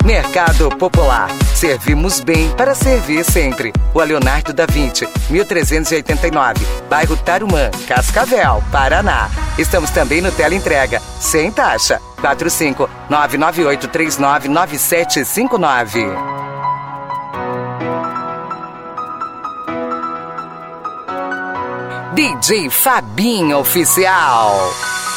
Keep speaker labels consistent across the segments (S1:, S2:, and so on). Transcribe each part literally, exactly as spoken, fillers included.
S1: Mercado Popular. Servimos bem para servir sempre. Rua Leonardo da Vinci, mil trezentos e oitenta e nove, bairro Tarumã, Cascavel, Paraná. Estamos também no Teleentrega, sem taxa. quatro cinco nove nove oito três nove nove sete cinco nove. D J Fabinho Oficial.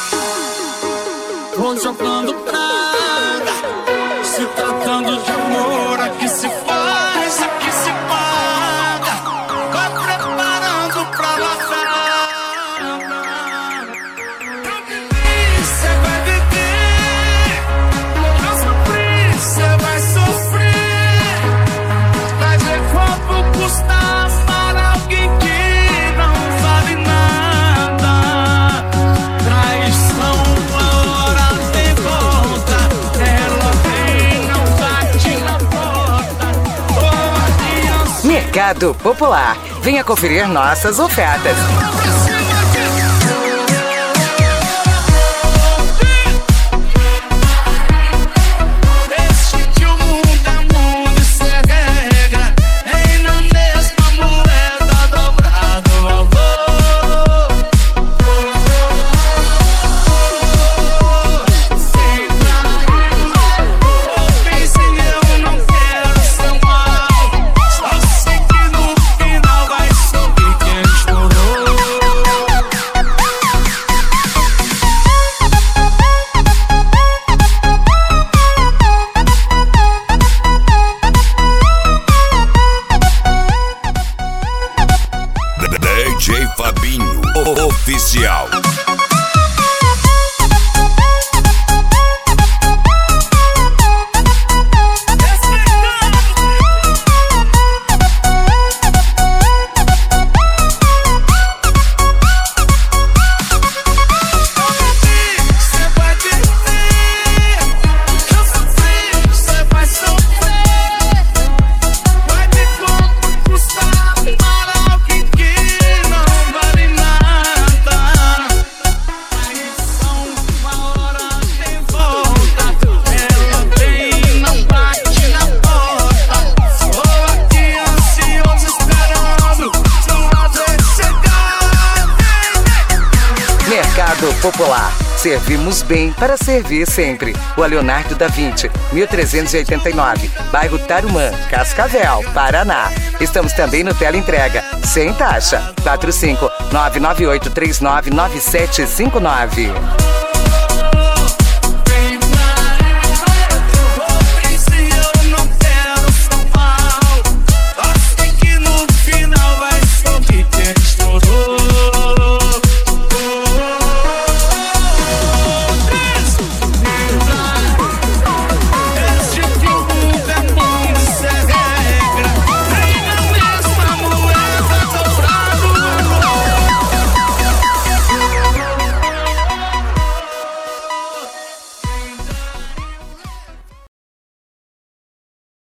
S2: Vou jogando praga, se tratando de amor, aqui se faz, aqui se paga. Vai preparando pra lavar. Você vai viver, eu sofri, você vai sofrer. Vai ver quanto custa para alguém que não vale nada. Traição, uma hora tem volta, ela vem, não bate na porta. Oh, aliança.
S1: Mercado Popular. Venha conferir nossas ofertas.
S2: Deixe que o mundo é mundo e cê regra. Nem na mesma moeda dobrado o valor. Sem trair, ou pense eu não quero seu mal. Só sei que no final vai subir quem chorou.
S3: D J Fabinho Oficial.
S2: Você vai viver, eu sofri, você vai sofrer. Vai ver quanto custa para alguém que não vale nada. Traição, uma hora tem volta, ela vem, não bate na porta. Estou aqui ansioso esperando sua vez chegar.
S1: Mercado Popular. Servimos bem para servir sempre. Rua Leonardo da Vinci, mil trezentos e oitenta e nove, bairro Tarumã, Cascavel, Paraná. Estamos também no Teleentrega, sem taxa. quatro cinco nove nove oito três nove nove sete cinco nove.